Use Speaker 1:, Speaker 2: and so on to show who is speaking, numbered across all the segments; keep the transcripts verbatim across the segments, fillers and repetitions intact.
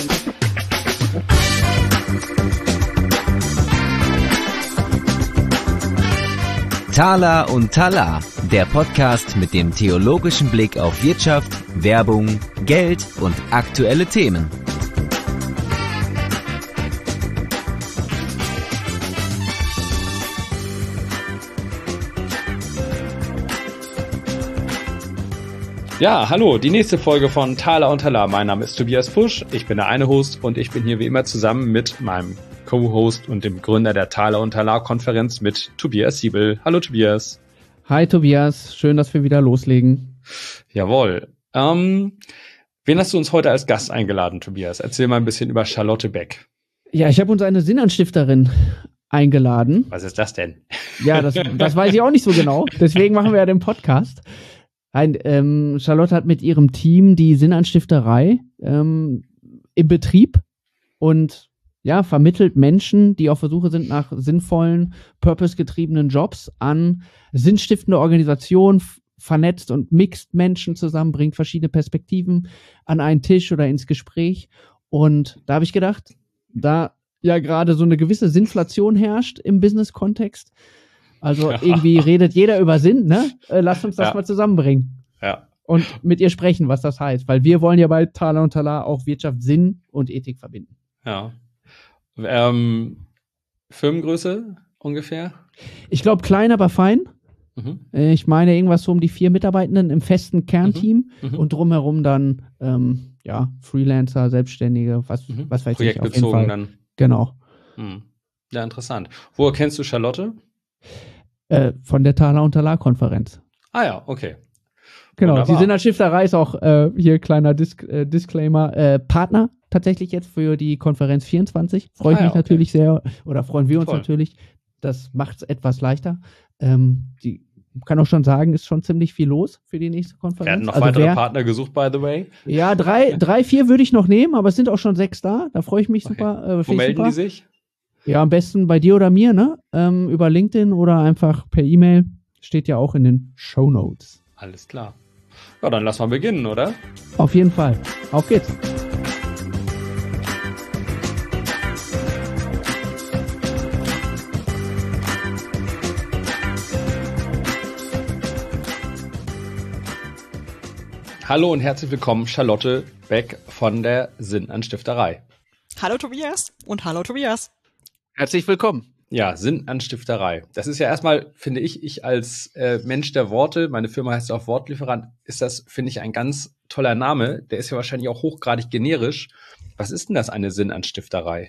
Speaker 1: Tala und Tala, der Podcast mit dem theologischen Blick auf Wirtschaft, Werbung, Geld und aktuelle Themen.
Speaker 2: Ja, hallo, die nächste Folge von Tala und Tala. Mein Name ist Tobias Pusch, ich bin der eine Host und ich bin hier wie immer zusammen mit meinem Co-Host und dem Gründer der Tala und Tala Konferenz mit Tobias Siebel. Hallo Tobias.
Speaker 3: Hi Tobias, schön, dass wir wieder loslegen.
Speaker 2: Jawohl. Ähm, wen hast du uns heute als Gast eingeladen, Tobias? Erzähl mal ein bisschen über Charlotte Beck.
Speaker 3: Ja, ich habe uns eine Sinnanstifterin eingeladen.
Speaker 2: Was ist das denn?
Speaker 3: Ja, das, das weiß ich auch nicht so genau. Deswegen machen wir ja den Podcast. Ein, ähm, Charlotte hat mit ihrem Team die Sinnanstifterei ähm, im Betrieb und ja, vermittelt Menschen, die auf der Suche sind nach sinnvollen, purpose-getriebenen Jobs an sinnstiftende Organisationen, f- vernetzt und mixt Menschen zusammen, bringt verschiedene Perspektiven an einen Tisch oder ins Gespräch. Und da habe ich gedacht, da ja gerade so eine gewisse Sinnflation herrscht im Business-Kontext, also irgendwie redet jeder über Sinn, ne? Äh, lasst uns das
Speaker 2: Ja.
Speaker 3: mal zusammenbringen.
Speaker 2: Ja.
Speaker 3: Und mit ihr sprechen, was das heißt. Weil wir wollen ja bei Tala und Tala auch Wirtschaft, Sinn und Ethik verbinden.
Speaker 2: Ja. Ähm, Firmengröße ungefähr?
Speaker 3: Ich glaube, klein, aber fein.
Speaker 2: Mhm.
Speaker 3: Äh, Ich meine irgendwas so um die vier Mitarbeitenden im festen Kernteam
Speaker 2: Mhm.
Speaker 3: und drumherum dann ähm, ja Freelancer, Selbstständige, was,
Speaker 2: Mhm.
Speaker 3: was weiß ich. Auf jeden
Speaker 2: Projektbezogen
Speaker 3: Fall.
Speaker 2: dann.
Speaker 3: Genau.
Speaker 2: Mhm. Ja, interessant. Woher kennst du Charlotte?
Speaker 3: Äh, von der Tala und Tala Konferenz.
Speaker 2: Ah ja, okay.
Speaker 3: Genau,
Speaker 2: Wunderbar.
Speaker 3: die Sinnanstifterei ist auch, äh, hier kleiner Dis- äh, Disclaimer, äh, Partner tatsächlich jetzt für die Konferenz vierundzwanzig. Freue ich
Speaker 2: Ah ja,
Speaker 3: mich
Speaker 2: okay.
Speaker 3: natürlich sehr, oder freuen wir uns
Speaker 2: Toll.
Speaker 3: natürlich. Das macht es etwas leichter. Ähm, die kann auch schon sagen, ist schon ziemlich viel los für die nächste Konferenz.
Speaker 2: Wir hatten noch
Speaker 3: Also
Speaker 2: weitere
Speaker 3: wer-
Speaker 2: Partner gesucht, by the way.
Speaker 3: Ja, drei, drei, vier würde ich noch nehmen, aber es sind auch schon sechs da. Da freue ich mich
Speaker 2: Okay.
Speaker 3: super. Äh,
Speaker 2: Wo
Speaker 3: find ich
Speaker 2: melden
Speaker 3: super.
Speaker 2: die sich?
Speaker 3: Ja, am besten bei dir oder mir, ne? Ähm, über LinkedIn oder einfach per E-Mail. Steht ja auch in den Shownotes.
Speaker 2: Alles klar. Ja, dann lass mal beginnen, oder?
Speaker 3: Auf jeden Fall. Auf geht's.
Speaker 2: Hallo und herzlich willkommen, Charlotte Beck von der Sinnanstifterei.
Speaker 4: Hallo Tobias und hallo Tobias.
Speaker 3: Herzlich willkommen.
Speaker 2: Ja, Sinnanstifterei. Das ist ja erstmal, finde ich, ich als äh, Mensch der Worte, meine Firma heißt ja auch Wortlieferant, ist das, finde ich, ein ganz toller Name. Der ist ja wahrscheinlich auch hochgradig generisch. Was ist denn das, eine Sinnanstifterei?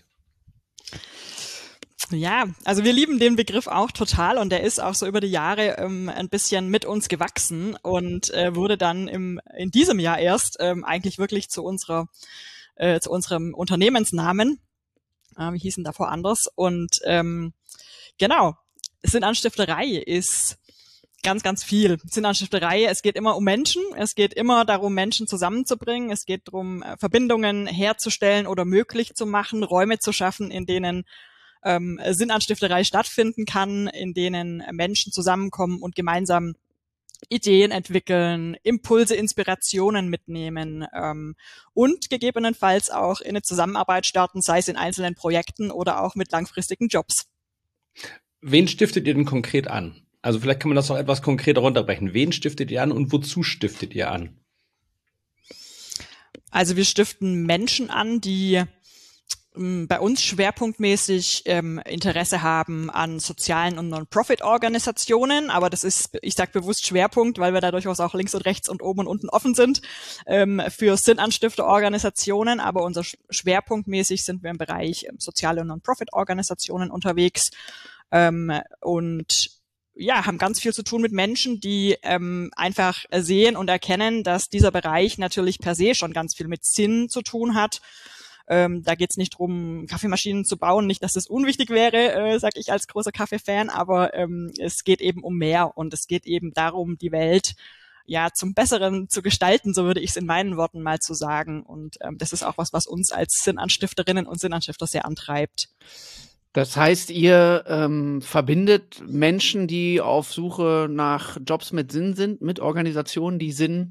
Speaker 4: Ja, also wir lieben den Begriff auch total und der ist auch so über die Jahre ähm, ein bisschen mit uns gewachsen und äh, wurde dann im in diesem Jahr erst ähm, eigentlich wirklich zu unserer äh, zu unserem Unternehmensnamen. Äh, wir hießen davor anders und ähm, genau, Sinnanstifterei ist ganz, ganz viel. Sinnanstifterei, es geht immer um Menschen, es geht immer darum, Menschen zusammenzubringen, es geht darum, äh, Verbindungen herzustellen oder möglich zu machen, Räume zu schaffen, in denen ähm, Sinnanstifterei stattfinden kann, in denen Menschen zusammenkommen und gemeinsam Ideen entwickeln, Impulse, Inspirationen mitnehmen ähm, und gegebenenfalls auch in eine Zusammenarbeit starten, sei es in einzelnen Projekten oder auch mit langfristigen Jobs.
Speaker 2: Wen stiftet ihr denn konkret an? Also vielleicht kann man das noch etwas konkreter runterbrechen. Wen stiftet ihr an und wozu stiftet ihr an?
Speaker 4: Also wir stiften Menschen an, die ähm, bei uns schwerpunktmäßig ähm, Interesse haben an sozialen und Non-Profit-Organisationen, aber das ist, ich sage bewusst Schwerpunkt, weil wir da durchaus auch links und rechts und oben und unten offen sind ähm, für Sinnanstifter-Organisationen, aber unser Sch- schwerpunktmäßig sind wir im Bereich ähm, soziale und Non-Profit-Organisationen unterwegs ähm, und ja, haben ganz viel zu tun mit Menschen, die ähm, einfach sehen und erkennen, dass dieser Bereich natürlich per se schon ganz viel mit Sinn zu tun hat. Ähm, da geht's nicht drum, Kaffeemaschinen zu bauen, nicht, dass das unwichtig wäre, äh, sag ich als großer Kaffee-Fan, aber ähm, es geht eben um mehr und es geht eben darum, die Welt ja zum Besseren zu gestalten, so würde ich es in meinen Worten mal zu sagen. Und ähm, das ist auch was, was uns als Sinnanstifterinnen und Sinnanstifter sehr antreibt.
Speaker 3: Das heißt, ihr ähm, verbindet Menschen, die auf Suche nach Jobs mit Sinn sind, mit Organisationen, die Sinn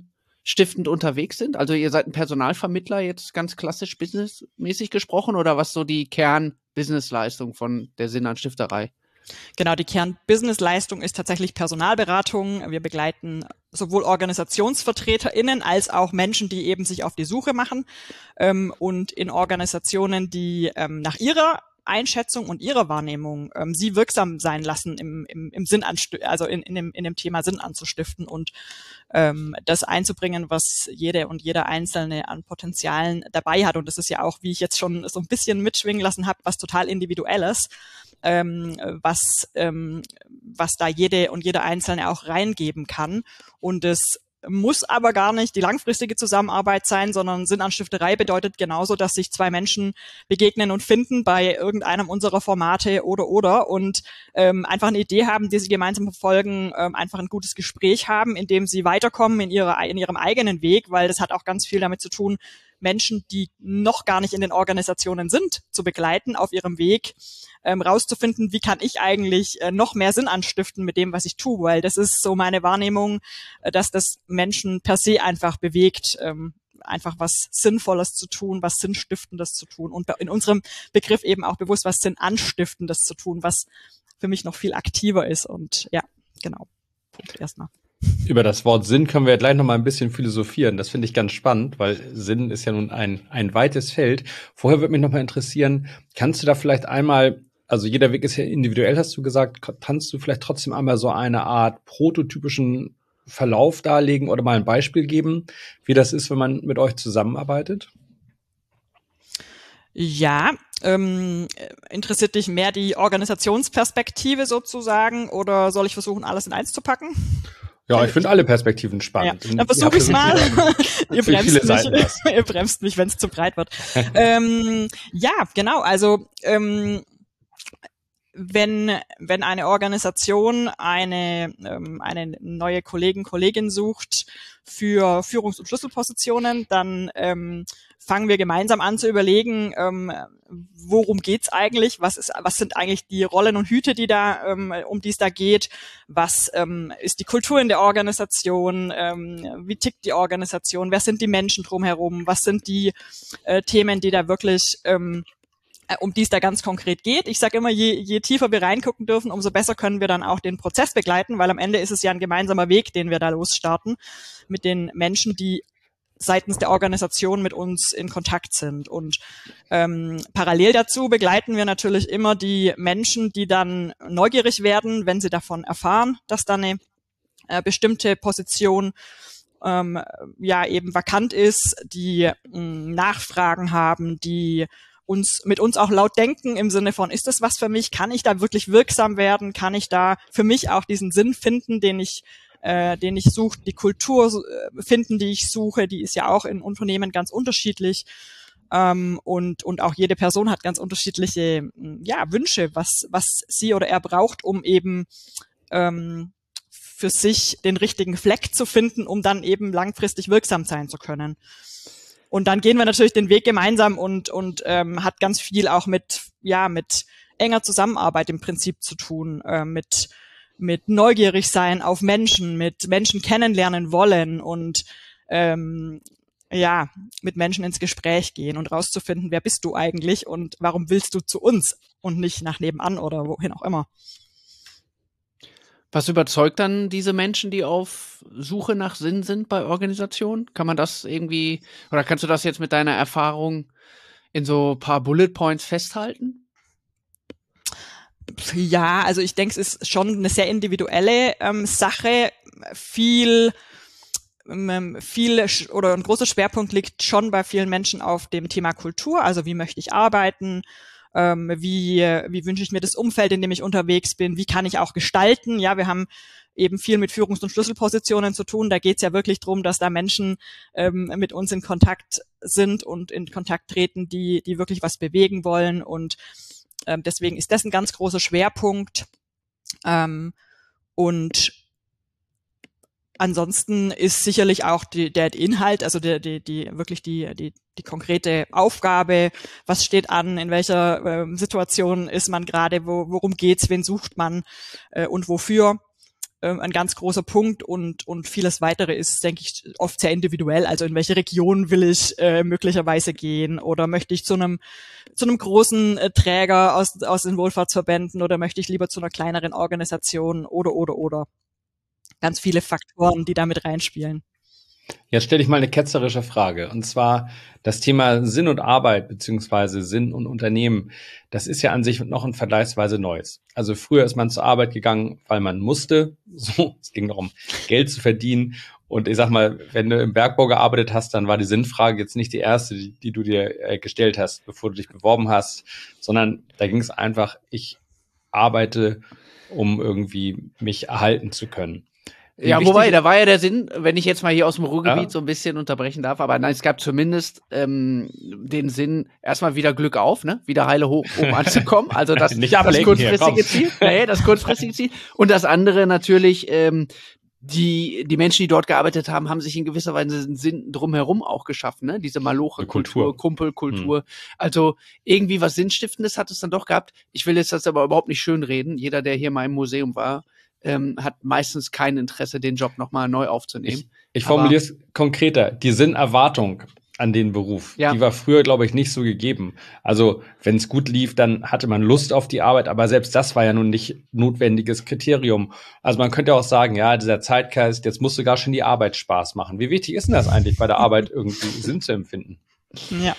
Speaker 3: sinnstiftend unterwegs sind? Also ihr seid ein Personalvermittler, jetzt ganz klassisch businessmäßig gesprochen, oder was so die Kern-Business-Leistung von der Sinnanstifterei?
Speaker 4: Genau, die Kern-Business-Leistung ist tatsächlich Personalberatung. Wir begleiten sowohl OrganisationsvertreterInnen als auch Menschen, die eben sich auf die Suche machen, ähm, und in Organisationen, die ähm, nach ihrer Einschätzung und ihrer Wahrnehmung ähm, sie wirksam sein lassen im, im, im Sinn anst- also in, in, dem, in dem Thema Sinn anzustiften und ähm, das einzubringen, was jede und jeder Einzelne an Potenzialen dabei hat. Und das ist ja auch, wie ich jetzt schon so ein bisschen mitschwingen lassen habe, was total Individuelles, ähm, was ähm, was da jede und jeder Einzelne auch reingeben kann. Und es muss aber gar nicht die langfristige Zusammenarbeit sein, sondern Sinnanstifterei bedeutet genauso, dass sich zwei Menschen begegnen und finden bei irgendeinem unserer Formate oder oder und ähm, einfach eine Idee haben, die sie gemeinsam verfolgen, ähm, einfach ein gutes Gespräch haben, in dem sie weiterkommen in ihrer in ihrem eigenen Weg, weil das hat auch ganz viel damit zu tun, Menschen, die noch gar nicht in den Organisationen sind, zu begleiten auf ihrem Weg, ähm, rauszufinden, wie kann ich eigentlich äh, noch mehr Sinn anstiften mit dem, was ich tue, weil das ist so meine Wahrnehmung, äh, dass das Menschen per se einfach bewegt, ähm, einfach was Sinnvolles zu tun, was Sinnstiftendes zu tun und in unserem Begriff eben auch bewusst was Sinnanstiftendes zu tun, was für mich noch viel aktiver ist und ja, genau. Punkt erstmal.
Speaker 2: Über das Wort Sinn können wir ja gleich noch mal ein bisschen philosophieren. Das finde ich ganz spannend, weil Sinn ist ja nun ein ein weites Feld. Vorher würde mich noch mal interessieren, kannst du da vielleicht einmal, also jeder Weg ist ja individuell, hast du gesagt, kannst du vielleicht trotzdem einmal so eine Art prototypischen Verlauf darlegen oder mal ein Beispiel geben, wie das ist, wenn man mit euch zusammenarbeitet?
Speaker 4: Ja, ähm, interessiert dich mehr die Organisationsperspektive sozusagen oder soll ich versuchen, alles in eins zu packen?
Speaker 2: Ja, ich finde alle Perspektiven spannend.
Speaker 4: Ja, dann versuche ich's mal. ihr, bremst mich, ihr bremst mich, wenn es zu breit wird. ähm, ja, genau. Also ähm, wenn wenn eine Organisation eine ähm, eine neue Kollegen Kollegin sucht für Führungs- und Schlüsselpositionen, dann ähm, fangen wir gemeinsam an zu überlegen, ähm, worum geht's eigentlich, was ist, was sind eigentlich die Rollen und Hüte, die da, ähm, um die es da geht, was ähm, ist die Kultur in der Organisation, ähm, wie tickt die Organisation, wer sind die Menschen drumherum, was sind die äh, Themen, die da wirklich ähm, um die es da ganz konkret geht. Ich sage immer, je, je tiefer wir reingucken dürfen, umso besser können wir dann auch den Prozess begleiten, weil am Ende ist es ja ein gemeinsamer Weg, den wir da losstarten mit den Menschen, die seitens der Organisation mit uns in Kontakt sind. Und ähm, parallel dazu begleiten wir natürlich immer die Menschen, die dann neugierig werden, wenn sie davon erfahren, dass da eine äh, bestimmte Position ähm, ja eben vakant ist, die mh, Nachfragen haben, die uns mit uns auch laut denken im Sinne von, ist das was für mich? Kann ich da wirklich wirksam werden? Kann ich da für mich auch diesen Sinn finden, den ich äh, den ich suche, die Kultur äh, finden, die ich suche? Die ist ja auch in Unternehmen ganz unterschiedlich. Ähm, und und auch jede Person hat ganz unterschiedliche ja Wünsche, was was sie oder er braucht, um eben ähm, für sich den richtigen Fleck zu finden, um dann eben langfristig wirksam sein zu können. Und dann gehen wir natürlich den Weg gemeinsam und und ähm, hat ganz viel auch mit ja mit enger Zusammenarbeit im Prinzip zu tun, äh, mit mit neugierig sein auf Menschen, mit Menschen kennenlernen wollen und ähm, ja mit Menschen ins Gespräch gehen und rauszufinden, wer bist du eigentlich und warum willst du zu uns und nicht nach nebenan oder wohin auch immer.
Speaker 3: Was überzeugt dann diese Menschen, die auf Suche nach Sinn sind bei Organisationen? Kann man das irgendwie, oder kannst du das jetzt mit deiner Erfahrung in so ein paar Bullet Points festhalten?
Speaker 4: Ja, also ich denke, es ist schon eine sehr individuelle ähm, Sache. Viel, ähm, viel oder ein großer Schwerpunkt liegt schon bei vielen Menschen auf dem Thema Kultur. Also wie möchte ich arbeiten? Ähm, wie, wie wünsche ich mir das Umfeld, in dem ich unterwegs bin? Wie kann ich auch gestalten? Ja, wir haben eben viel mit Führungs- und Schlüsselpositionen zu tun. Da geht es ja wirklich darum, dass da Menschen ähm, mit uns in Kontakt sind und in Kontakt treten, die, die wirklich was bewegen wollen. Und ähm, deswegen ist das ein ganz großer Schwerpunkt. Ähm, und ansonsten ist sicherlich auch die, der Inhalt, also die, die, die wirklich die, die, die konkrete Aufgabe, was steht an, in welcher äh, Situation ist man gerade, wo, worum geht's, wen sucht man äh, und wofür. ähm, ein ganz großer Punkt und und vieles weitere ist, denke ich, oft sehr individuell. Also in welche Region will ich äh, möglicherweise gehen oder möchte ich zu einem zu einem großen äh, Träger aus aus den Wohlfahrtsverbänden oder möchte ich lieber zu einer kleineren Organisation oder oder oder ganz viele Faktoren, die da mit reinspielen.
Speaker 2: Jetzt stelle ich mal eine ketzerische Frage. Und zwar das Thema Sinn und Arbeit beziehungsweise Sinn und Unternehmen. Das ist ja an sich noch ein vergleichsweise Neues. Also früher ist man zur Arbeit gegangen, weil man musste. So, es ging darum, Geld zu verdienen. Und ich sag mal, wenn du im Bergbau gearbeitet hast, dann war die Sinnfrage jetzt nicht die erste, die, die du dir äh, gestellt hast, bevor du dich beworben hast, sondern da ging es einfach, ich arbeite, um irgendwie mich erhalten zu können.
Speaker 5: Wie ja, wobei, da war ja der Sinn, wenn ich jetzt mal hier aus dem Ruhrgebiet ja. so ein bisschen unterbrechen darf, aber nein, es gab zumindest ähm, den Sinn, erstmal wieder Glück auf, ne, wieder heile hoch, um anzukommen. Also das,
Speaker 2: Nicht
Speaker 5: das kurzfristige
Speaker 2: hier,
Speaker 5: Ziel. Nee, das kurzfristige Ziel. Und das andere natürlich, ähm, die die Menschen, die dort gearbeitet haben, haben sich in gewisser Weise einen Sinn drumherum auch geschaffen, ne? Diese Maloche-Kultur, Kumpelkultur. Hm. Also irgendwie was Sinnstiftendes hat es dann doch gehabt. Ich will jetzt das aber überhaupt nicht schönreden. Jeder, der hier mal im Museum war, Ähm, hat meistens kein Interesse, den Job nochmal neu aufzunehmen.
Speaker 2: Ich, ich formuliere es konkreter. Die Sinnerwartung an den Beruf,
Speaker 5: ja.
Speaker 2: die war früher, glaube ich, nicht so gegeben. Also wenn es gut lief, dann hatte man Lust auf die Arbeit, aber selbst das war ja nun nicht notwendiges Kriterium. Also man könnte auch sagen, ja, dieser Zeitgeist, jetzt muss sogar schon die Arbeit Spaß machen. Wie wichtig ist denn das eigentlich, bei der Arbeit irgendwie Sinn zu empfinden?
Speaker 4: Ja.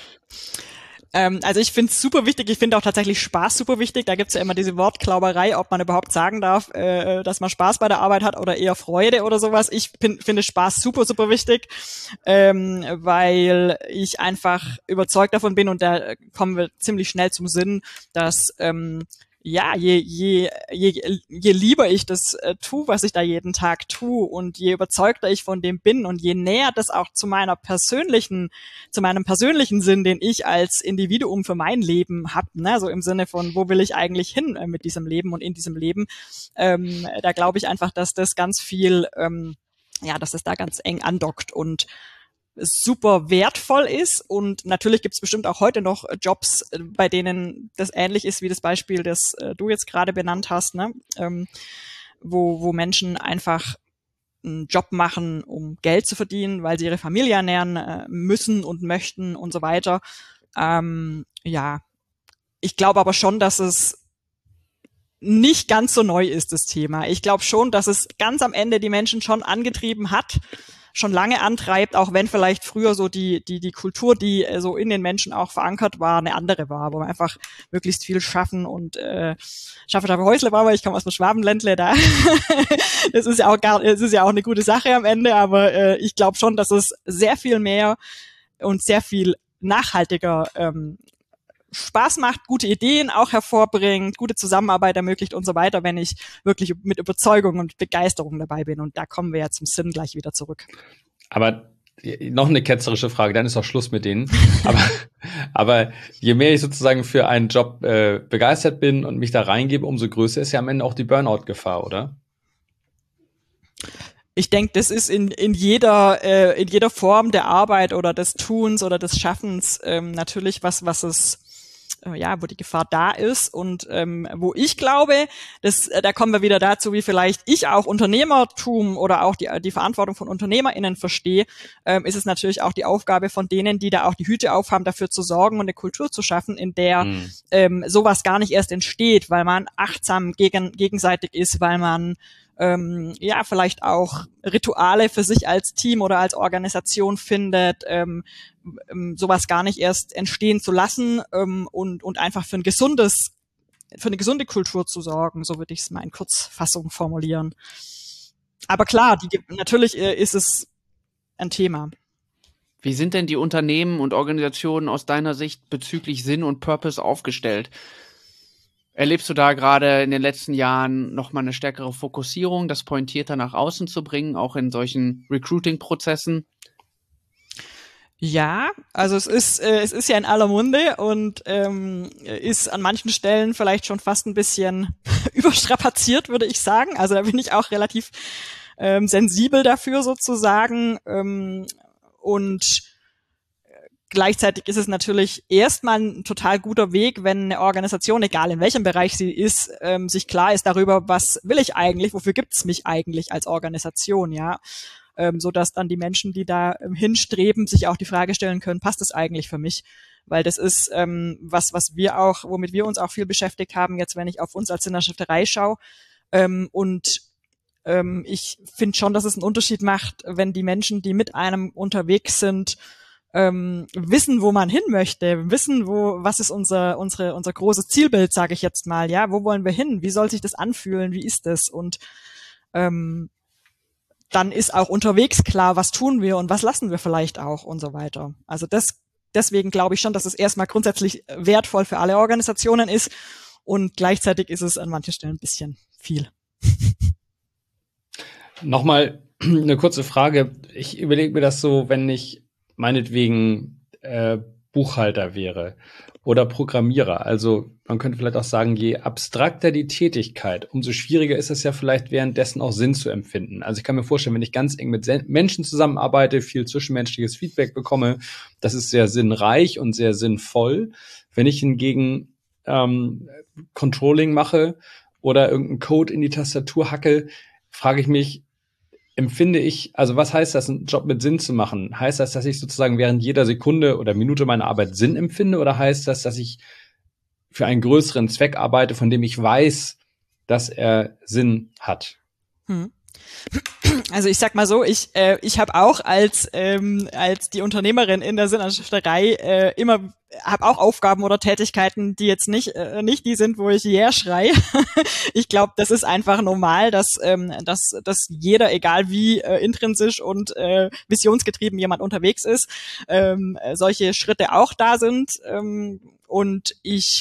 Speaker 4: Also ich finde es super wichtig, ich finde auch tatsächlich Spaß super wichtig. Da gibt's ja immer diese Wortklauberei, ob man überhaupt sagen darf, äh, dass man Spaß bei der Arbeit hat oder eher Freude oder sowas. Ich bin, finde Spaß super, super wichtig, ähm, weil ich einfach überzeugt davon bin, und da kommen wir ziemlich schnell zum Sinn, dass ähm, ja, je, je, je, je lieber ich das äh, tue, was ich da jeden Tag tue, und je überzeugter ich von dem bin und je näher das auch zu meiner persönlichen, zu meinem persönlichen Sinn, den ich als Individuum für mein Leben habe, ne, so im Sinne von, wo will ich eigentlich hin äh, mit diesem Leben und in diesem Leben, ähm, da glaube ich einfach, dass das ganz viel, ähm, ja, dass das da ganz eng andockt und super wertvoll ist. Und natürlich gibt es bestimmt auch heute noch Jobs, bei denen das ähnlich ist wie das Beispiel, das äh, du jetzt gerade benannt hast, ne? ähm, wo, wo Menschen einfach einen Job machen, um Geld zu verdienen, weil sie ihre Familie ernähren äh, müssen und möchten und so weiter. Ähm, ja, ich glaube aber schon, dass es nicht ganz so neu ist, das Thema. Ich glaube schon, dass es ganz am Ende die Menschen schon angetrieben hat, schon lange antreibt, auch wenn vielleicht früher so die die die Kultur, die äh, so in den Menschen auch verankert war, eine andere war, wo man einfach möglichst viel schaffen und äh, schaffe, schaffe, Häusle war, weil ich komme aus dem Schwabenländle, da das ist ja auch gar, es ist ja auch eine gute Sache am Ende, aber äh, ich glaube schon, dass es sehr viel mehr und sehr viel nachhaltiger ähm, Spaß macht, gute Ideen auch hervorbringt, gute Zusammenarbeit ermöglicht und so weiter, wenn ich wirklich mit Überzeugung und Begeisterung dabei bin. Und da kommen wir ja zum Sinn gleich wieder zurück.
Speaker 2: Aber noch eine ketzerische Frage, dann ist auch Schluss mit denen. aber, aber je mehr ich sozusagen für einen Job äh, begeistert bin und mich da reingebe, umso größer ist ja am Ende auch die Burnout-Gefahr, oder?
Speaker 4: Ich denke, das ist in in jeder äh, in jeder Form der Arbeit oder des Tuns oder des Schaffens ähm, natürlich was, was es ja, wo die Gefahr da ist und ähm, wo ich glaube, das, äh, da kommen wir wieder dazu, wie vielleicht ich auch Unternehmertum oder auch die die Verantwortung von UnternehmerInnen verstehe, ähm, ist es natürlich auch die Aufgabe von denen, die da auch die Hüte aufhaben, dafür zu sorgen und eine Kultur zu schaffen, in der mhm. ähm, sowas gar nicht erst entsteht, weil man achtsam gegen, gegenseitig ist, weil man ähm, ja vielleicht auch Rituale für sich als Team oder als Organisation findet, ähm, ähm, sowas gar nicht erst entstehen zu lassen ähm, und und einfach für ein gesundes, für eine gesunde Kultur zu sorgen, so würde ich es mal in Kurzfassung formulieren. Aber klar, die, natürlich äh, ist es ein Thema.
Speaker 5: Wie sind denn die Unternehmen und Organisationen aus deiner Sicht bezüglich Sinn und Purpose aufgestellt? Erlebst du da gerade in den letzten Jahren nochmal eine stärkere Fokussierung, das pointierter nach außen zu bringen, auch in solchen Recruiting-Prozessen?
Speaker 4: Ja, also es ist äh, es ist ja in aller Munde und ähm, ist an manchen Stellen vielleicht schon fast ein bisschen überstrapaziert, würde ich sagen. Also da bin ich auch relativ ähm, sensibel dafür sozusagen ähm, und gleichzeitig ist es natürlich erstmal ein total guter Weg, wenn eine Organisation, egal in welchem Bereich sie ist, ähm, sich klar ist darüber, was will ich eigentlich, wofür gibt's mich eigentlich als Organisation, ja, ähm, so dass dann die Menschen, die da ähm, hinstreben, sich auch die Frage stellen können, passt das eigentlich für mich? Weil das ist ähm, was, was wir auch, womit wir uns auch viel beschäftigt haben, jetzt wenn ich auf uns als Sinnerstifterei schaue, ähm, und ähm, ich finde schon, dass es einen Unterschied macht, wenn die Menschen, die mit einem unterwegs sind, Ähm, wissen, wo man hin möchte, wissen, wo, was ist unser, unsere, unser großes Zielbild, sage ich jetzt mal, ja, wo wollen wir hin, wie soll sich das anfühlen, wie ist das, und ähm, dann ist auch unterwegs klar, was tun wir und was lassen wir vielleicht auch und so weiter. Also das, deswegen glaube ich schon, dass es erstmal grundsätzlich wertvoll für alle Organisationen ist, und gleichzeitig ist es an manchen Stellen ein bisschen viel.
Speaker 2: Nochmal eine kurze Frage. Ich überlege mir das so, wenn ich meinetwegen äh, Buchhalter wäre oder Programmierer. Also man könnte vielleicht auch sagen, je abstrakter die Tätigkeit, umso schwieriger ist es ja vielleicht währenddessen auch Sinn zu empfinden. Also ich kann mir vorstellen, wenn ich ganz eng mit Menschen zusammenarbeite, viel zwischenmenschliches Feedback bekomme, das ist sehr sinnreich und sehr sinnvoll. Wenn ich hingegen ähm, Controlling mache oder irgendeinen Code in die Tastatur hacke, frage ich mich, empfinde ich, also was heißt das, einen Job mit Sinn zu machen? Heißt das, dass ich sozusagen während jeder Sekunde oder Minute meiner Arbeit Sinn empfinde, oder heißt das, dass ich für einen größeren Zweck arbeite, von dem ich weiß, dass er Sinn hat?
Speaker 4: Hm. Also ich sag mal so, ich äh, ich habe auch als ähm, als die Unternehmerin in der Sinnerstifterei äh, immer habe auch Aufgaben oder Tätigkeiten, die jetzt nicht äh, nicht die sind, wo ich yeah schrei. Ich glaube, das ist einfach normal, dass ähm, dass dass jeder, egal wie äh, intrinsisch und äh, visionsgetrieben jemand unterwegs ist, ähm, solche Schritte auch da sind, ähm, und ich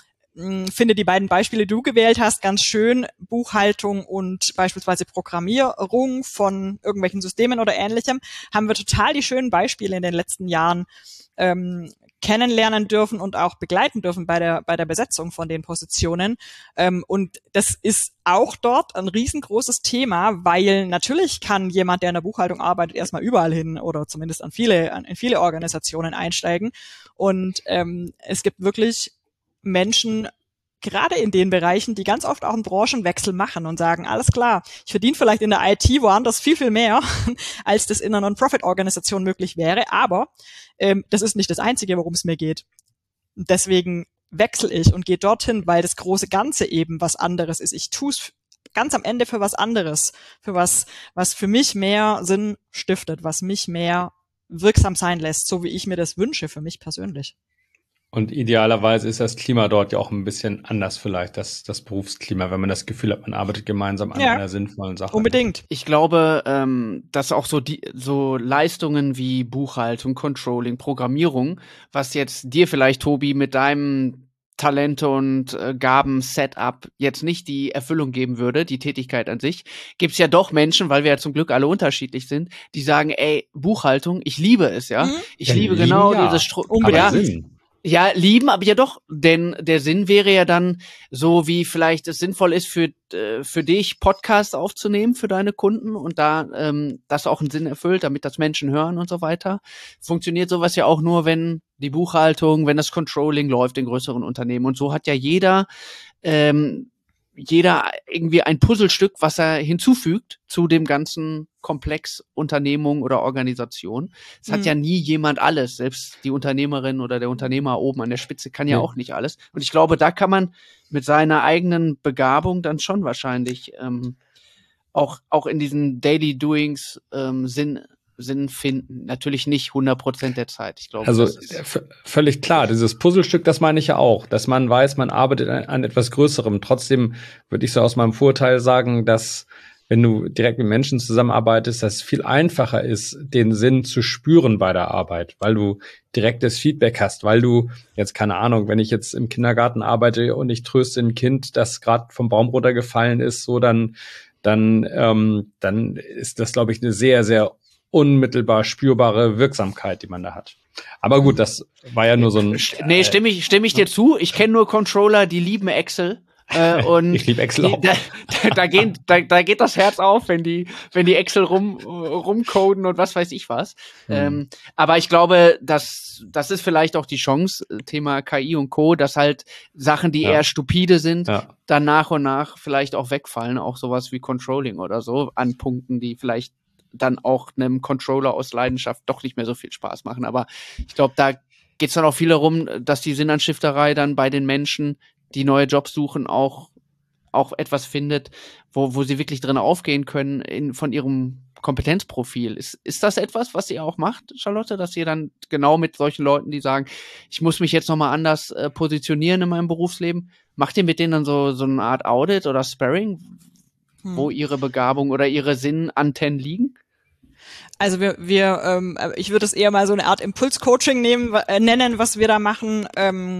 Speaker 4: finde die beiden Beispiele, die du gewählt hast, ganz schön. Buchhaltung und beispielsweise Programmierung von irgendwelchen Systemen oder Ähnlichem, haben wir total die schönen Beispiele in den letzten Jahren ähm, kennenlernen dürfen und auch begleiten dürfen bei der bei der Besetzung von den Positionen. Ähm, und das ist auch dort ein riesengroßes Thema, weil natürlich kann jemand, der in der Buchhaltung arbeitet, erstmal überall hin oder zumindest an viele an, in viele Organisationen einsteigen. Und ähm, es gibt wirklich Menschen, gerade in den Bereichen, die ganz oft auch einen Branchenwechsel machen und sagen, alles klar, ich verdiene vielleicht in der I T woanders viel, viel mehr, als das in einer Non-Profit-Organisation möglich wäre, aber ähm, das ist nicht das Einzige, worum es mir geht. Und deswegen wechsle ich und gehe dorthin, weil das große Ganze eben was anderes ist. Ich tue es ganz am Ende für was anderes, für was, was für mich mehr Sinn stiftet, was mich mehr wirksam sein lässt, so wie ich mir das wünsche für mich persönlich.
Speaker 2: Und idealerweise ist das Klima dort ja auch ein bisschen anders vielleicht, das, das Berufsklima, wenn man das Gefühl hat, man arbeitet gemeinsam an ja, einer sinnvollen Sache.
Speaker 4: Unbedingt.
Speaker 5: Ich glaube, ähm, dass auch so die so Leistungen wie Buchhaltung, Controlling, Programmierung, was jetzt dir vielleicht, Tobi, mit deinem Talente und äh, Gaben-Setup jetzt nicht die Erfüllung geben würde, die Tätigkeit an sich, gibt's ja doch Menschen, weil wir ja zum Glück alle unterschiedlich sind, die sagen, ey, Buchhaltung, ich liebe es, ja. Mhm. Ich ja, liebe lieben, genau ja. diese Struktur. Ja, Ja, lieben, aber ja doch, denn der Sinn wäre ja dann so, wie vielleicht es sinnvoll ist für äh, für dich, Podcasts aufzunehmen für deine Kunden und da ähm, das auch einen Sinn erfüllt, damit das Menschen hören und so weiter. Funktioniert sowas ja auch nur, wenn die Buchhaltung, wenn das Controlling läuft in größeren Unternehmen. Und so hat ja jeder ähm, jeder irgendwie ein Puzzlestück, was er hinzufügt zu dem ganzen Komplex Unternehmung oder Organisation. Es hat mhm. ja nie jemand alles. Selbst die Unternehmerin oder der Unternehmer oben an der Spitze kann ja mhm. auch nicht alles. Und ich glaube, da kann man mit seiner eigenen Begabung dann schon wahrscheinlich ähm, auch auch in diesen Daily Doings ähm, Sinn Sinn finden. Natürlich nicht hundert Prozent der Zeit. Ich glaube,
Speaker 2: also f- völlig klar, dieses Puzzlestück, das meine ich ja auch, dass man weiß, man arbeitet an, an etwas Größerem. Trotzdem würde ich so aus meinem Vorteil sagen, dass wenn du direkt mit Menschen zusammenarbeitest, dass es viel einfacher ist, den Sinn zu spüren bei der Arbeit, weil du direktes Feedback hast, weil du jetzt, keine Ahnung, wenn ich jetzt im Kindergarten arbeite und ich tröste ein Kind, das gerade vom Baum runtergefallen ist, so dann, dann, ähm, dann ist das, glaube ich, eine sehr, sehr unmittelbar spürbare Wirksamkeit, die man da hat. Aber gut, das war ja nur so ein...
Speaker 5: Nee, stimme ich, stimme ich dir zu. Ich kenne nur Controller, die lieben Excel. Äh, und
Speaker 2: ich liebe Excel auch.
Speaker 5: Da, da, da, gehen, da, da geht das Herz auf, wenn die, wenn die Excel rum, rumcoden und was weiß ich was. Mhm. Ähm, aber ich glaube, dass, das ist vielleicht auch die Chance, Thema K I und Co., dass halt Sachen, die ja. eher stupide sind, ja. dann nach und nach vielleicht auch wegfallen, auch sowas wie Controlling oder so, an Punkten, die vielleicht dann auch einem Controller aus Leidenschaft doch nicht mehr so viel Spaß machen. Aber ich glaube, da geht es dann auch viel darum, dass die Sinnanstifterei dann bei den Menschen, die neue Jobs suchen, auch, auch etwas findet, wo, wo sie wirklich drin aufgehen können in, von ihrem Kompetenzprofil. Ist, ist das etwas, was ihr auch macht, Charlotte, dass ihr dann genau mit solchen Leuten, die sagen, ich muss mich jetzt nochmal anders äh, positionieren in meinem Berufsleben, macht ihr mit denen dann so, so eine Art Audit oder Sparring, hm. wo ihre Begabung oder ihre Sinnantennen liegen?
Speaker 4: Also wir, wir ähm, ich würde es eher mal so eine Art Impulscoaching nehmen, äh, nennen, was wir da machen, ähm,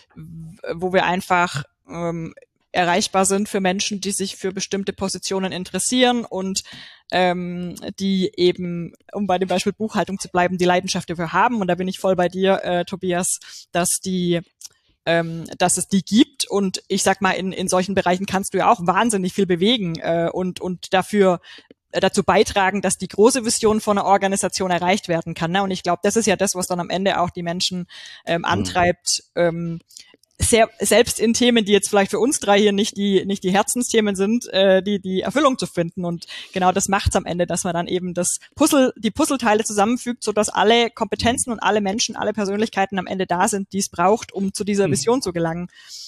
Speaker 4: wo wir einfach ähm, erreichbar sind für Menschen, die sich für bestimmte Positionen interessieren und ähm, die eben, um bei dem Beispiel Buchhaltung zu bleiben, die Leidenschaft dafür haben. Und da bin ich voll bei dir, äh, Tobias, dass die ähm, dass es die gibt. Und ich sag mal, in, in solchen Bereichen kannst du ja auch wahnsinnig viel bewegen äh, und, und dafür dazu beitragen, dass die große Vision von einer Organisation erreicht werden kann. Ne? Und ich glaube, das ist ja das, was dann am Ende auch die Menschen ähm, antreibt, mhm. ähm, sehr, selbst in Themen, die jetzt vielleicht für uns drei hier nicht die nicht die Herzensthemen sind, äh, die die Erfüllung zu finden. Und genau das macht's am Ende, dass man dann eben das Puzzle, die Puzzleteile zusammenfügt, so dass alle Kompetenzen und alle Menschen, alle Persönlichkeiten am Ende da sind, die es braucht, um zu dieser Vision zu gelangen.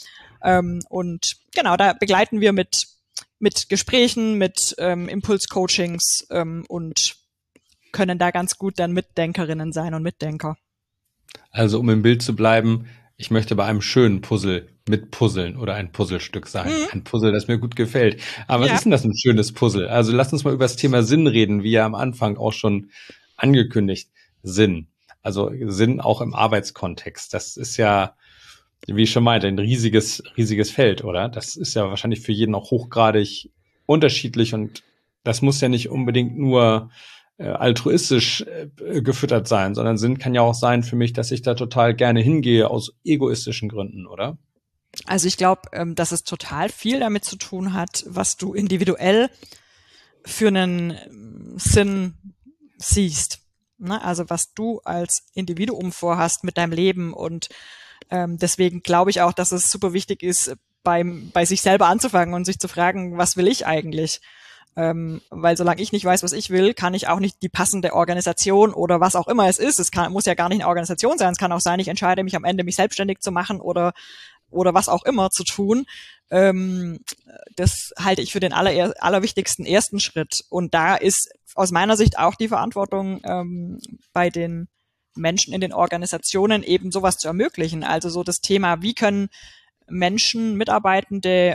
Speaker 4: Ähm, und genau, da begleiten wir mit mit Gesprächen, mit ähm, Impulscoachings ähm, und können da ganz gut dann Mitdenkerinnen sein und Mitdenker.
Speaker 2: Also um im Bild zu bleiben, ich möchte bei einem schönen Puzzle mitpuzzeln oder ein Puzzlestück sein. Mhm. Ein Puzzle, das mir gut gefällt. Aber ja. Was ist denn das ein schönes Puzzle? Also lasst uns mal über das Thema Sinn reden, wie ja am Anfang auch schon angekündigt. Sinn. Also Sinn auch im Arbeitskontext. Das ist ja, wie ich schon meinte, ein riesiges, riesiges Feld, oder? Das ist ja wahrscheinlich für jeden auch hochgradig unterschiedlich und das muss ja nicht unbedingt nur äh, altruistisch äh, gefüttert sein, sondern Sinn kann ja auch sein für mich, dass ich da total gerne hingehe aus egoistischen Gründen, oder?
Speaker 4: Also ich glaube, ähm, dass es total viel damit zu tun hat, was du individuell für einen Sinn siehst. Ne? Also was du als Individuum vorhast mit deinem Leben und ähm, deswegen glaube ich auch, dass es super wichtig ist, beim, bei sich selber anzufangen und sich zu fragen, was will ich eigentlich? Ähm, weil solange ich nicht weiß, was ich will, kann ich auch nicht die passende Organisation oder was auch immer es ist. Es kann, muss ja gar nicht eine Organisation sein. Es kann auch sein, ich entscheide mich am Ende, mich selbstständig zu machen oder oder was auch immer zu tun. Ähm, das halte ich für den aller, allerwichtigsten ersten Schritt. Und da ist aus meiner Sicht auch die Verantwortung ähm, bei den Menschen in den Organisationen eben sowas zu ermöglichen. Also so das Thema, wie können Menschen, Mitarbeitende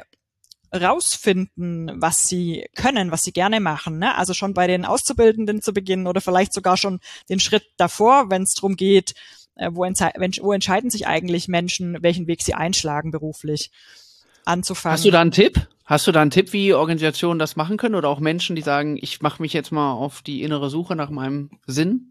Speaker 4: rausfinden, was sie können, was sie gerne machen. Ne? Also schon bei den Auszubildenden zu beginnen oder vielleicht sogar schon den Schritt davor, wenn es darum geht, äh, wo, wo entscheiden sich eigentlich Menschen, welchen Weg sie einschlagen beruflich, anzufangen.
Speaker 5: Hast du da einen Tipp? Hast du da einen Tipp, wie Organisationen das machen können oder auch Menschen, die sagen, ich mache mich jetzt mal auf die innere Suche nach meinem Sinn?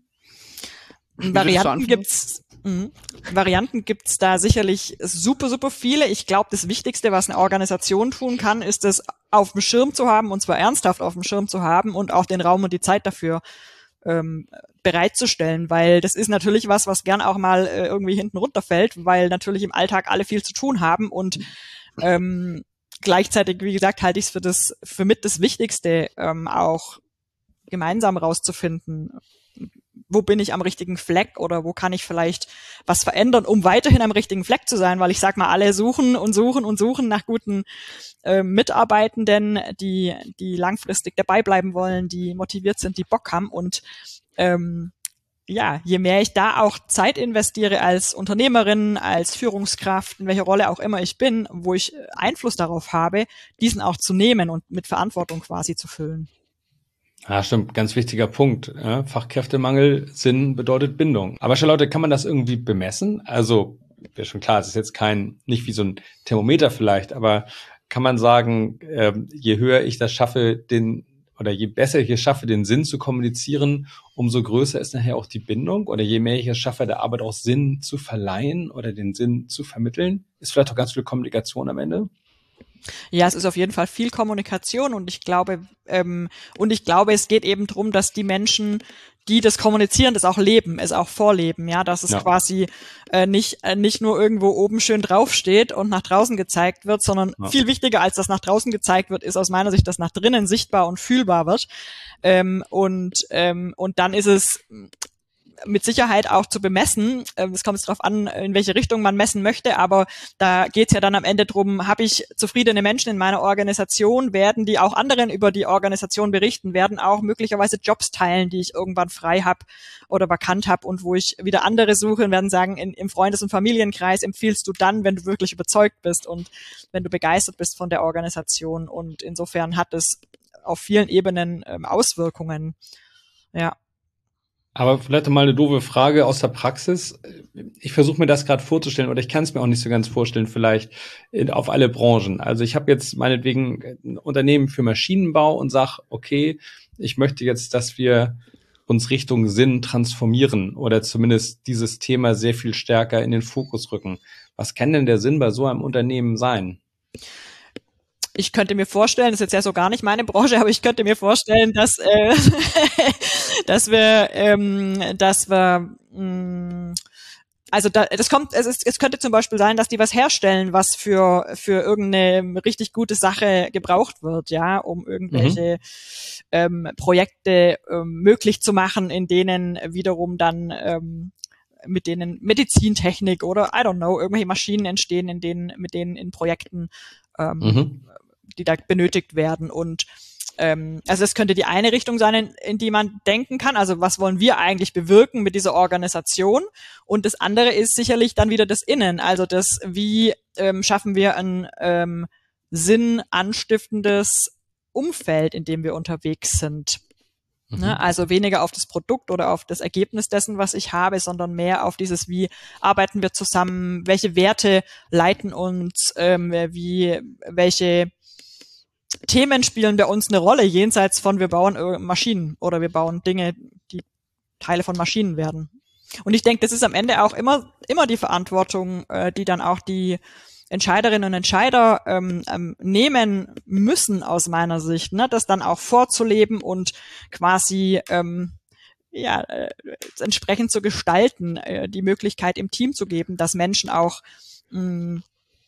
Speaker 4: Varianten gibt's, mh, Varianten gibt's da sicherlich super, super viele. Ich glaube, das Wichtigste, was eine Organisation tun kann, ist es auf dem Schirm zu haben, und zwar ernsthaft auf dem Schirm zu haben und auch den Raum und die Zeit dafür ähm, bereitzustellen, weil das ist natürlich was, was gern auch mal äh, irgendwie hinten runterfällt, weil natürlich im Alltag alle viel zu tun haben und ähm, gleichzeitig, wie gesagt, halte ich es für das, für mit das Wichtigste, ähm, auch gemeinsam rauszufinden, wo bin ich am richtigen Fleck oder wo kann ich vielleicht was verändern, um weiterhin am richtigen Fleck zu sein, weil ich sag mal, alle suchen und suchen und suchen nach guten äh, Mitarbeitenden, die die langfristig dabei bleiben wollen, die motiviert sind, die Bock haben und ähm, ja, je mehr ich da auch Zeit investiere als Unternehmerin, als Führungskraft, in welcher Rolle auch immer ich bin, wo ich Einfluss darauf habe, diesen auch zu nehmen und mit Verantwortung quasi zu füllen.
Speaker 2: Ja, stimmt, ganz wichtiger Punkt. Ja, Fachkräftemangel, Sinn bedeutet Bindung. Aber Charlotte, kann man das irgendwie bemessen? Also, wäre schon klar, es ist jetzt kein, nicht wie so ein Thermometer vielleicht, aber kann man sagen, äh, je höher ich das schaffe, den, oder je besser ich es schaffe, den Sinn zu kommunizieren, umso größer ist nachher auch die Bindung? Oder je mehr ich es schaffe, der Arbeit auch Sinn zu verleihen oder den Sinn zu vermitteln, ist vielleicht auch ganz viel Kommunikation am Ende?
Speaker 4: Ja, es ist auf jeden Fall viel Kommunikation und ich glaube, ähm, und ich glaube, es geht eben drum, dass die Menschen, die das kommunizieren, das auch leben, es auch vorleben, ja, dass es ja. quasi äh, nicht äh, nicht nur irgendwo oben schön draufsteht und nach draußen gezeigt wird, sondern ja. viel wichtiger als das nach draußen gezeigt wird, ist aus meiner Sicht, dass nach drinnen sichtbar und fühlbar wird. Ähm, und ähm, und dann ist es mit Sicherheit auch zu bemessen. Es kommt jetzt darauf an, in welche Richtung man messen möchte, aber da geht's ja dann am Ende drum, habe ich zufriedene Menschen in meiner Organisation, werden die auch anderen über die Organisation berichten, werden auch möglicherweise Jobs teilen, die ich irgendwann frei habe oder vakant habe und wo ich wieder andere suche und werden sagen, in, im Freundes- und Familienkreis empfiehlst du dann, wenn du wirklich überzeugt bist und wenn du begeistert bist von der Organisation, und insofern hat es auf vielen Ebenen ähm, Auswirkungen. Ja.
Speaker 2: Aber vielleicht mal eine doofe Frage aus der Praxis. Ich versuche mir das gerade vorzustellen, oder ich kann es mir auch nicht so ganz vorstellen, vielleicht in, auf alle Branchen. Also ich habe jetzt meinetwegen ein Unternehmen für Maschinenbau und sage, okay, ich möchte jetzt, dass wir uns Richtung Sinn transformieren oder zumindest dieses Thema sehr viel stärker in den Fokus rücken. Was kann denn der Sinn bei so einem Unternehmen sein?
Speaker 4: Ich könnte mir vorstellen, das ist jetzt ja so gar nicht meine Branche, aber ich könnte mir vorstellen, dass äh, dass wir ähm, dass wir mh, also da, das kommt, es ist, es könnte zum Beispiel sein, dass die was herstellen, was für für irgendeine richtig gute Sache gebraucht wird, ja, um irgendwelche mhm. ähm, Projekte ähm, möglich zu machen, in denen wiederum dann ähm, mit denen Medizintechnik oder I don't know, irgendwelche Maschinen entstehen, in denen, mit denen in Projekten, ähm, mhm. die da benötigt werden. Und ähm, also es könnte die eine Richtung sein, in, in die man denken kann. Also was wollen wir eigentlich bewirken mit dieser Organisation? Und das andere ist sicherlich dann wieder das Innen. Also das, wie ähm, schaffen wir ein ähm, sinnanstiftendes Umfeld, in dem wir unterwegs sind. Mhm. Ne? Also weniger auf das Produkt oder auf das Ergebnis dessen, was ich habe, sondern mehr auf dieses, wie arbeiten wir zusammen, welche Werte leiten uns, ähm, wie, welche Themen spielen bei uns eine Rolle, jenseits von wir bauen äh, Maschinen oder wir bauen Dinge, die Teile von Maschinen werden. Und ich denke, das ist am Ende auch immer immer die Verantwortung, äh, die dann auch die Entscheiderinnen und Entscheider ähm, ähm, nehmen müssen aus meiner Sicht, ne, das dann auch vorzuleben und quasi ähm, ja äh, entsprechend zu gestalten, äh, die Möglichkeit im Team zu geben, dass Menschen auch mh,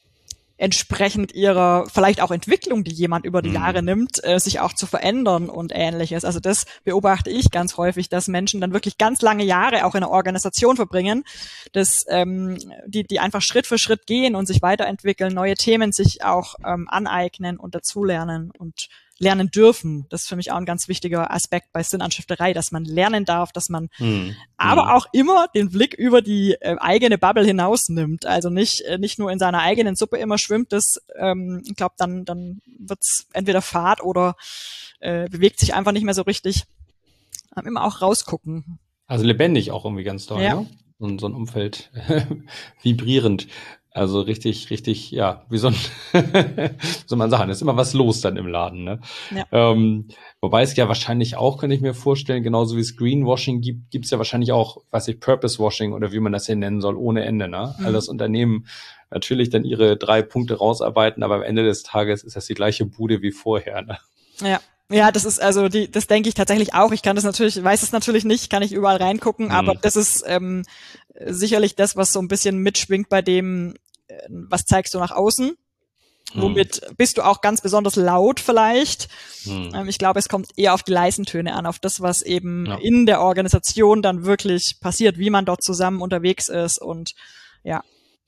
Speaker 4: entsprechend ihrer vielleicht auch Entwicklung, die jemand über die Jahre nimmt, äh, sich auch zu verändern und Ähnliches. Also das beobachte ich ganz häufig, dass Menschen dann wirklich ganz lange Jahre auch in einer Organisation verbringen, dass ähm, die die einfach Schritt für Schritt gehen und sich weiterentwickeln, neue Themen sich auch ähm, aneignen und dazulernen und lernen dürfen. Das ist für mich auch ein ganz wichtiger Aspekt bei Sinnanstifterei, dass man lernen darf, dass man hm. aber hm. auch immer den Blick über die äh, eigene Bubble hinaus nimmt. Also nicht äh, nicht nur in seiner eigenen Suppe immer schwimmt. Das, ähm, ich glaube, dann dann wird's entweder fad oder äh, bewegt sich einfach nicht mehr so richtig. Aber immer auch rausgucken.
Speaker 2: Also lebendig auch irgendwie ganz toll,
Speaker 4: ja.
Speaker 2: Ne? Und so ein Umfeld vibrierend. Also richtig, richtig, ja, wie so ein, soll man sagen, ist immer was los dann im Laden, ne? Ja. Ähm, wobei es ja wahrscheinlich auch, könnte ich mir vorstellen, genauso wie es Greenwashing gibt, gibt es ja wahrscheinlich auch, weiß ich, Purpose-Washing oder wie man das hier nennen soll, ohne Ende, ne? Mhm. All das Unternehmen natürlich dann ihre drei Punkte rausarbeiten, aber am Ende des Tages ist das die gleiche Bude wie vorher, ne?
Speaker 4: Ja. Ja, das ist also die, das denke ich tatsächlich auch. Ich kann das natürlich, weiß es natürlich nicht, kann ich überall reingucken, mhm. aber das ist ähm, sicherlich das, was so ein bisschen mitschwingt bei dem, äh, was zeigst du nach außen? Mhm. Womit bist du auch ganz besonders laut vielleicht? Mhm. Ähm, ich glaube, es kommt eher auf die leisen Töne an, auf das, was eben ja. in der Organisation dann wirklich passiert, wie man dort zusammen unterwegs ist und ja.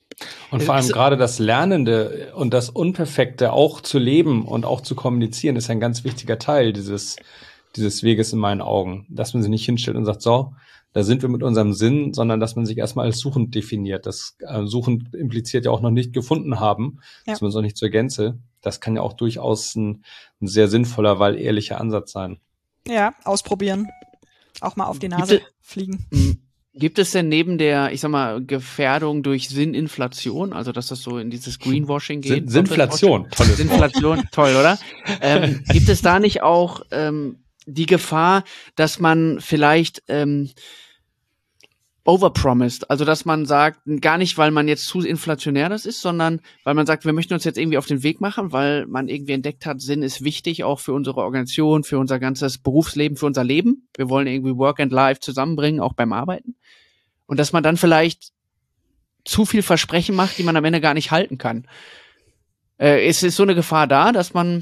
Speaker 2: Und vor allem gerade das Lernende und das Unperfekte auch zu leben und auch zu kommunizieren, ist ein ganz wichtiger Teil dieses, dieses Weges in meinen Augen. Dass man sich nicht hinstellt und sagt, so, da sind wir mit unserem Sinn, sondern dass man sich erstmal als suchend definiert. Das äh, suchend impliziert ja auch noch nicht gefunden haben, ja. zumindest auch nicht zur Gänze. Das kann ja auch durchaus ein, ein sehr sinnvoller, weil ehrlicher Ansatz sein.
Speaker 4: Ja, ausprobieren. Auch mal auf die Nase Gibt fliegen.
Speaker 5: M- Gibt es denn neben der, ich sag mal, Gefährdung durch Sinninflation, also dass das so in dieses Greenwashing geht?
Speaker 2: Sin- Sinflation,
Speaker 5: tolles Sinflation, toll, oder? Ähm, gibt es da nicht auch ähm, die Gefahr, dass man vielleicht ähm, overpromised. Also, dass man sagt, gar nicht, weil man jetzt zu inflationär das ist, sondern weil man sagt, wir möchten uns jetzt irgendwie auf den Weg machen, weil man irgendwie entdeckt hat, Sinn ist wichtig, auch für unsere Organisation, für unser ganzes Berufsleben, für unser Leben. Wir wollen irgendwie Work and Life zusammenbringen, auch beim Arbeiten. Und dass man dann vielleicht zu viel Versprechen macht, die man am Ende gar nicht halten kann. Äh, es ist so eine Gefahr da, dass man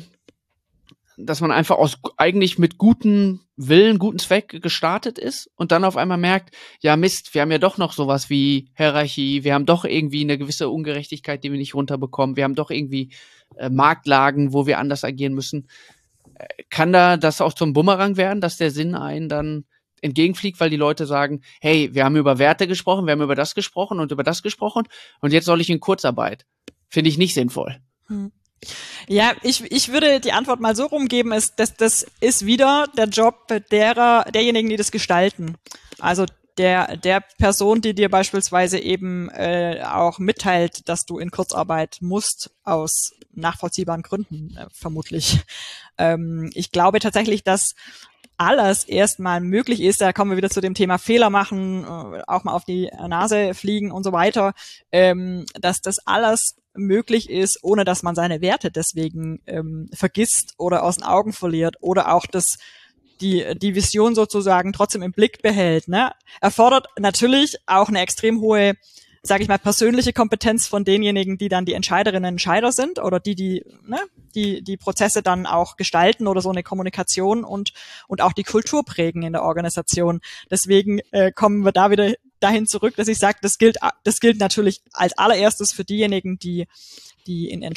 Speaker 5: dass man einfach aus eigentlich mit gutem Willen, guten Zweck gestartet ist und dann auf einmal merkt, ja Mist, wir haben ja doch noch sowas wie Hierarchie, wir haben doch irgendwie eine gewisse Ungerechtigkeit, die wir nicht runterbekommen, wir haben doch irgendwie äh, Marktlagen, wo wir anders agieren müssen. Äh, kann da das auch zum Bumerang werden, dass der Sinn einen dann entgegenfliegt, weil die Leute sagen, hey, wir haben über Werte gesprochen, wir haben über das gesprochen und über das gesprochen und jetzt soll ich in Kurzarbeit. Finde ich nicht sinnvoll.
Speaker 4: Hm. Ja, ich, ich würde die Antwort mal so rumgeben, ist, dass das ist wieder der Job derer, derjenigen, die das gestalten. Also der, der Person, die dir beispielsweise eben äh, auch mitteilt, dass du in Kurzarbeit musst, aus nachvollziehbaren Gründen, äh, vermutlich. Ähm, ich glaube tatsächlich, dass alles erstmal möglich ist, da kommen wir wieder zu dem Thema Fehler machen, äh, auch mal auf die Nase fliegen und so weiter, ähm, dass das alles möglich ist, ohne dass man seine Werte deswegen ähm, vergisst oder aus den Augen verliert oder auch das die die Vision sozusagen trotzdem im Blick behält. Ne? Erfordert natürlich auch eine extrem hohe, sage ich mal, persönliche Kompetenz von denjenigen, die dann die Entscheiderinnen und Entscheider sind oder die die ne, die die Prozesse dann auch gestalten oder so eine Kommunikation und und auch die Kultur prägen in der Organisation. Deswegen äh, kommen wir da wieder dahin zurück, dass ich sage, das gilt das gilt natürlich als allererstes für diejenigen, die die in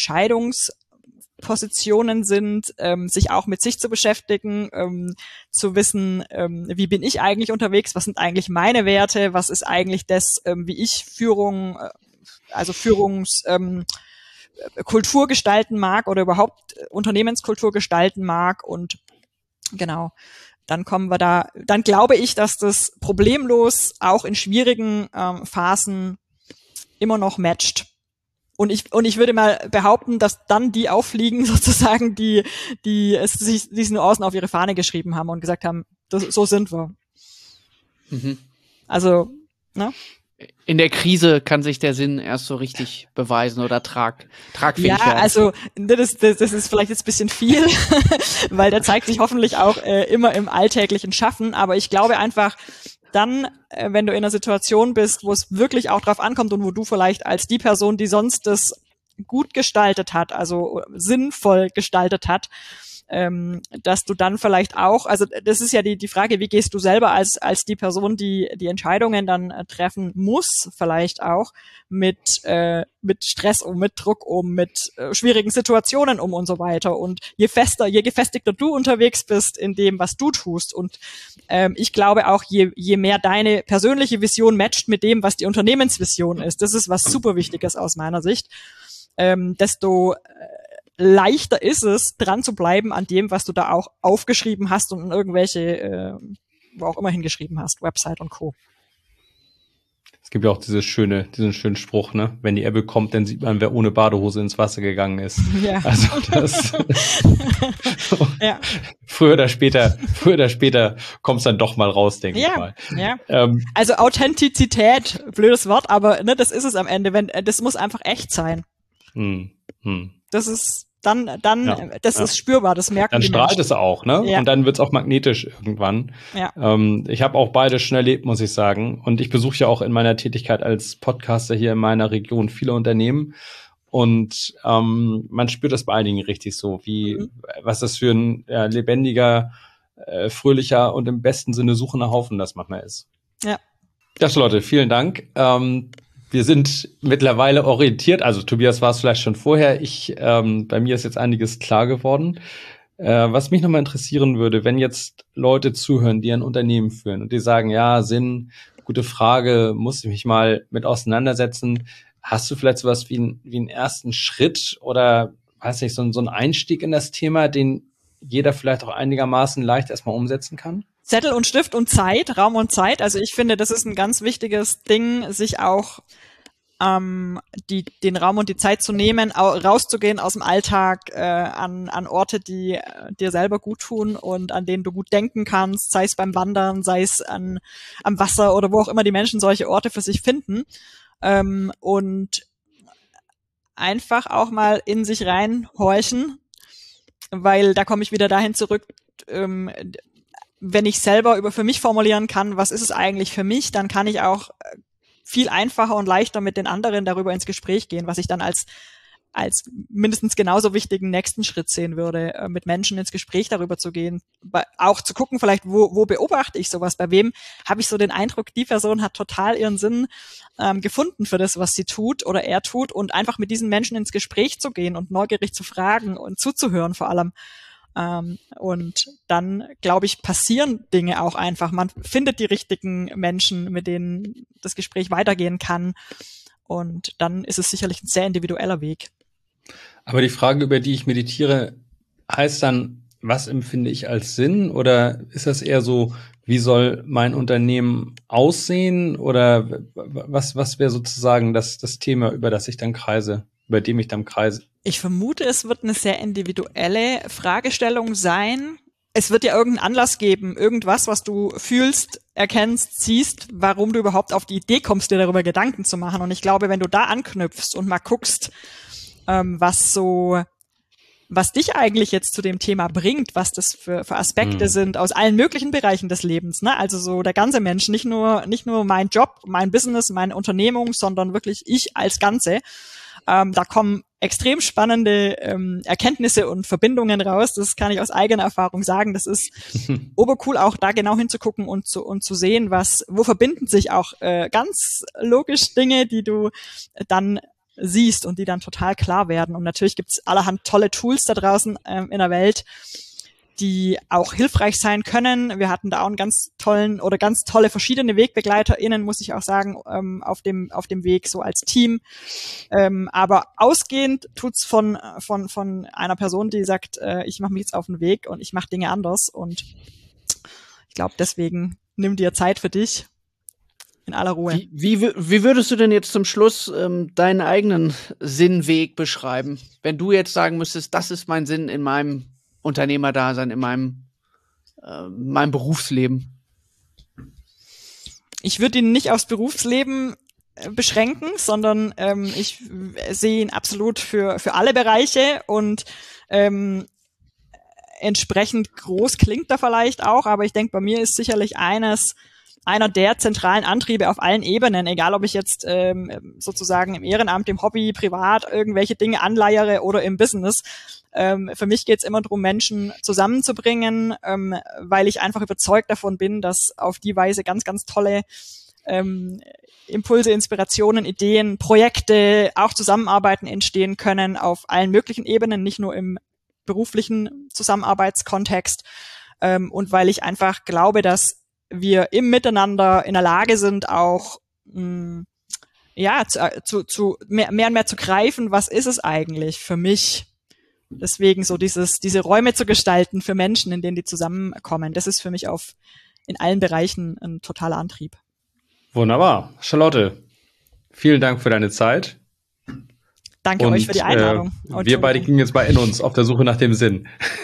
Speaker 4: Entscheidungspositionen sind, ähm, sich auch mit sich zu beschäftigen, ähm, zu wissen, ähm, wie bin ich eigentlich unterwegs, was sind eigentlich meine Werte, was ist eigentlich das, ähm, wie ich Führung, also Führungs ähm, Kultur gestalten mag oder überhaupt Unternehmenskultur gestalten mag und genau. Dann kommen wir da, dann glaube ich, dass das problemlos auch in schwierigen ähm, Phasen immer noch matcht. Und ich, und ich würde mal behaupten, dass dann die auffliegen, sozusagen, die, die es sich, diese Nuancen auf ihre Fahne geschrieben haben und gesagt haben, das, so sind wir.
Speaker 5: Mhm.
Speaker 4: Also, ne?
Speaker 5: In der Krise kann sich der Sinn erst so richtig beweisen oder trag, tragfähig
Speaker 4: ja,
Speaker 5: werden.
Speaker 4: Ja, also das, das, das ist vielleicht jetzt ein bisschen viel, weil der zeigt sich hoffentlich auch äh, immer im alltäglichen Schaffen. Aber ich glaube einfach, dann, äh, wenn du in einer Situation bist, wo es wirklich auch drauf ankommt und wo du vielleicht als die Person, die sonst das gut gestaltet hat, also sinnvoll gestaltet hat, ähm, dass du dann vielleicht auch, also das ist ja die die Frage, wie gehst du selber als als die Person, die die Entscheidungen dann äh, treffen muss, vielleicht auch mit äh, mit Stress um, mit Druck um, mit äh, schwierigen Situationen um und so weiter. Und je fester, je gefestigter du unterwegs bist in dem, was du tust, und ähm, ich glaube auch, je je mehr deine persönliche Vision matcht mit dem, was die Unternehmensvision ist, das ist was super Wichtiges aus meiner Sicht, ähm, desto äh, leichter ist es, dran zu bleiben an dem, was du da auch aufgeschrieben hast und in irgendwelche, äh, wo auch immer hingeschrieben hast, Website und Co.
Speaker 2: Es gibt ja auch dieses schöne, diesen schönen Spruch, ne? Wenn die Ebbe kommt, dann sieht man, wer ohne Badehose ins Wasser gegangen ist.
Speaker 4: Ja.
Speaker 2: Also das
Speaker 4: ja.
Speaker 2: früher oder später, früher oder später kommt's dann doch mal raus, denke
Speaker 4: ja.
Speaker 2: ich mal.
Speaker 4: Ja.
Speaker 2: Ähm,
Speaker 4: also Authentizität, blödes Wort, aber ne, das ist es am Ende. Wenn das muss einfach echt sein.
Speaker 2: hm, hm.
Speaker 4: Das ist dann, dann,
Speaker 2: ja,
Speaker 4: das
Speaker 2: ja.
Speaker 4: ist spürbar, das merken
Speaker 2: Dann
Speaker 4: die
Speaker 2: strahlt
Speaker 4: Menschen.
Speaker 2: es auch, ne?
Speaker 4: Ja.
Speaker 2: Und dann wird's auch magnetisch irgendwann.
Speaker 4: Ja.
Speaker 2: Ähm, ich habe auch beide schon erlebt, muss ich sagen. Und ich besuche ja auch in meiner Tätigkeit als Podcaster hier in meiner Region viele Unternehmen. Und ähm, man spürt das bei einigen richtig so, wie mhm. was das für ein ja, lebendiger, äh, fröhlicher und im besten Sinne suchender Haufen das manchmal ist.
Speaker 4: Ja.
Speaker 2: Ja, Charlotte, vielen Dank. Ähm, Wir sind mittlerweile orientiert, also Tobias war es vielleicht schon vorher, ich, ähm, bei mir ist jetzt einiges klar geworden. Äh, was mich nochmal interessieren würde, wenn jetzt Leute zuhören, die ein Unternehmen führen und die sagen, ja, Sinn, gute Frage, muss ich mich mal mit auseinandersetzen. Hast du vielleicht sowas wie, ein, wie einen ersten Schritt oder, weiß nicht, so, so einen Einstieg in das Thema, den jeder vielleicht auch einigermaßen leicht erstmal umsetzen kann?
Speaker 4: Zettel und Stift und Zeit, Raum und Zeit. Also ich finde, das ist ein ganz wichtiges Ding, sich auch ähm, die, den Raum und die Zeit zu nehmen, au- rauszugehen aus dem Alltag äh, an, an Orte, die äh, dir selber gut tun und an denen du gut denken kannst, sei es beim Wandern, sei es an, am Wasser oder wo auch immer die Menschen solche Orte für sich finden. Ähm, und einfach auch mal in sich reinhorchen, weil da komme ich wieder dahin zurück, ähm, wenn ich selber über für mich formulieren kann, was ist es eigentlich für mich, dann kann ich auch viel einfacher und leichter mit den anderen darüber ins Gespräch gehen, was ich dann als als mindestens genauso wichtigen nächsten Schritt sehen würde, äh, mit Menschen ins Gespräch darüber zu gehen, bei, auch zu gucken, vielleicht, wo, wo beobachte ich sowas, bei wem habe ich so den Eindruck, die Person hat total ihren Sinn ähm, gefunden für das, was sie tut oder er tut, und einfach mit diesen Menschen ins Gespräch zu gehen und neugierig zu fragen und zuzuhören vor allem. Ähm, und dann, glaube ich, passieren Dinge auch einfach. Man findet die richtigen Menschen, mit denen das Gespräch weitergehen kann, und dann ist es sicherlich ein sehr individueller Weg.
Speaker 2: Aber die Frage, über die ich meditiere, heißt dann, was empfinde ich als Sinn? Oder ist das eher so, wie soll mein Unternehmen aussehen? Oder was, was wäre sozusagen das, das Thema, über das ich dann kreise, über dem ich dann kreise?
Speaker 4: Ich vermute, es wird eine sehr individuelle Fragestellung sein. Es wird ja irgendeinen Anlass geben, irgendwas, was du fühlst, erkennst, siehst, warum du überhaupt auf die Idee kommst, dir darüber Gedanken zu machen. Und ich glaube, wenn du da anknüpfst und mal guckst, ähm, was so, was dich eigentlich jetzt zu dem Thema bringt, was das für, für Aspekte mhm. sind aus allen möglichen Bereichen des Lebens, ne? Also so der ganze Mensch, nicht nur, nicht nur mein Job, mein Business, meine Unternehmung, sondern wirklich ich als Ganze. Ähm, da kommen extrem spannende ähm, Erkenntnisse und Verbindungen raus. Das kann ich aus eigener Erfahrung sagen. Das ist obercool, auch da genau hinzugucken und zu, und zu sehen, was, wo verbinden sich auch äh, ganz logisch Dinge, die du dann siehst und die dann total klar werden. Und natürlich gibt's allerhand tolle Tools da draußen ähm, in der Welt, die auch hilfreich sein können. Wir hatten da auch einen ganz tollen oder ganz tolle verschiedene WegbegleiterInnen, muss ich auch sagen, ähm, auf dem auf dem Weg, so als Team. Ähm, aber ausgehend tut's von von von einer Person, die sagt, äh, ich mache mich jetzt auf den Weg und ich mache Dinge anders. Und ich glaube, deswegen nimm dir Zeit für dich. In aller Ruhe.
Speaker 5: Wie, wie, wie würdest du denn jetzt zum Schluss ähm, deinen eigenen Sinnweg beschreiben? Wenn du jetzt sagen müsstest, das ist mein Sinn in meinem Unternehmerdasein, in meinem, äh, meinem Berufsleben.
Speaker 4: Ich würde ihn nicht aufs Berufsleben äh, beschränken, sondern ähm, ich sehe ihn absolut für, für alle Bereiche, und ähm, entsprechend groß klingt er vielleicht auch, aber ich denke, bei mir ist sicherlich eines einer der zentralen Antriebe auf allen Ebenen, egal ob ich jetzt ähm, sozusagen im Ehrenamt, im Hobby, privat irgendwelche Dinge anleiere oder im Business. Ähm, für mich geht es immer darum, Menschen zusammenzubringen, ähm, weil ich einfach überzeugt davon bin, dass auf die Weise ganz, ganz tolle ähm, Impulse, Inspirationen, Ideen, Projekte, auch Zusammenarbeiten entstehen können auf allen möglichen Ebenen, nicht nur im beruflichen Zusammenarbeitskontext. Ähm, und weil ich einfach glaube, dass wir im Miteinander in der Lage sind, auch mh, ja zu, zu, zu mehr, mehr und mehr zu greifen, was ist es eigentlich für mich? Deswegen so dieses diese Räume zu gestalten für Menschen, in denen die zusammenkommen, das ist für mich auf in allen Bereichen ein totaler Antrieb.
Speaker 2: Wunderbar. Charlotte, vielen Dank für deine Zeit.
Speaker 4: Danke und, euch für die Einladung.
Speaker 2: Äh, wir beide gingen jetzt mal in uns auf der Suche nach dem Sinn.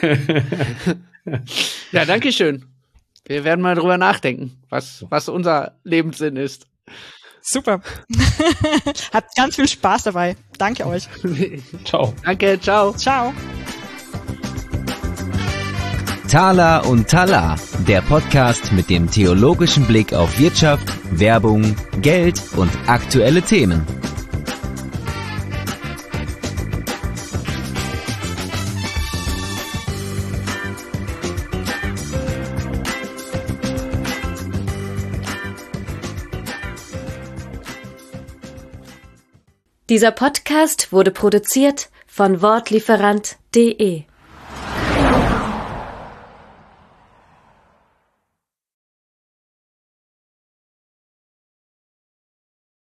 Speaker 5: Ja, danke schön. Wir werden mal drüber nachdenken, was, was unser Lebenssinn ist.
Speaker 4: Super. Habt ganz viel Spaß dabei. Danke euch.
Speaker 2: Ciao.
Speaker 5: Danke, ciao.
Speaker 4: Ciao.
Speaker 1: Thala und Tala, der Podcast mit dem theologischen Blick auf Wirtschaft, Werbung, Geld und aktuelle Themen.
Speaker 6: Dieser Podcast wurde produziert von wortlieferant punkt de.